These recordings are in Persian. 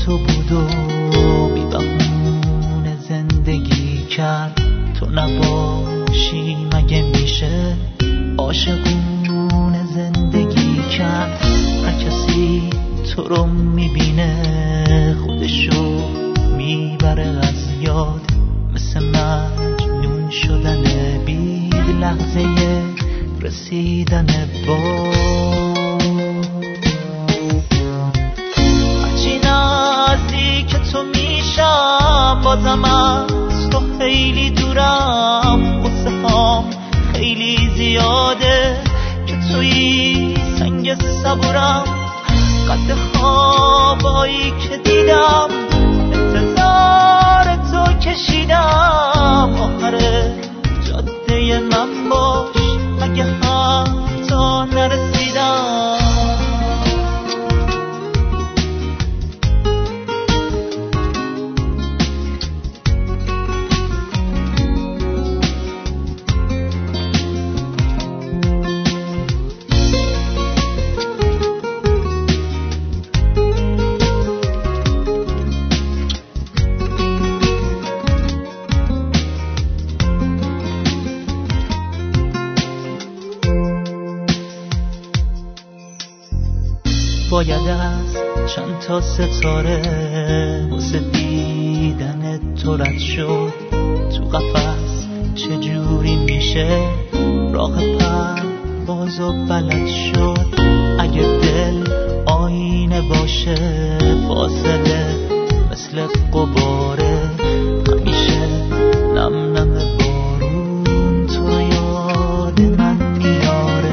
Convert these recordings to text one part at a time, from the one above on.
تو بود و بی بهونه زندگی کرد. تو نباشی مگه میشه عاشقونه زندگی کرد؟ هر کسی تو رو میبینه خودشو میبره از یاد، مثل مجنون شدن بید لحظه رسیدن با. هرچی نزدیک تو میشم بازم از تو خیلی دورم. قصه هام خیلی زیاده که توی سنگ صبورم. قد خوابایی که دیدم انتظار تو کشیدم. آخر جاده من باش اگه حتی نرسیدم. باید از چند تا ستاره واسه دیدن تو رد شد. تو قفس چجوری میشه راه پرواز و بلد شد؟ اگه دل آینه باشه فاصله مثل قباره، همیشه نم نم بارون تو رو یاد من میاره.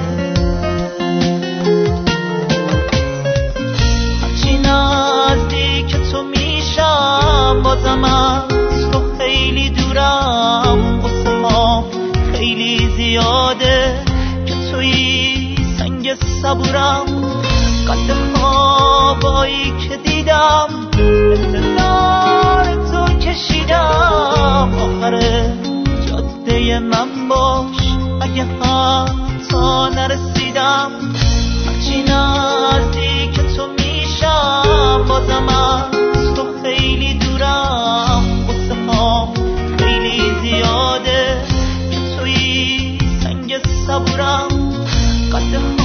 بازم از تو خیلی دورم. قصه ها خیلی زیاده که توی سنگ صبورم. قد خوابایی که دیدم انتظار تو کشیدم. آخر جاده من باش اگه حتی نرسیدم. هرچی نزدیک تو میشم بازم از تو خیلی دورم. قصه ها خیلی زیاده که توی سنگ صبورم. قد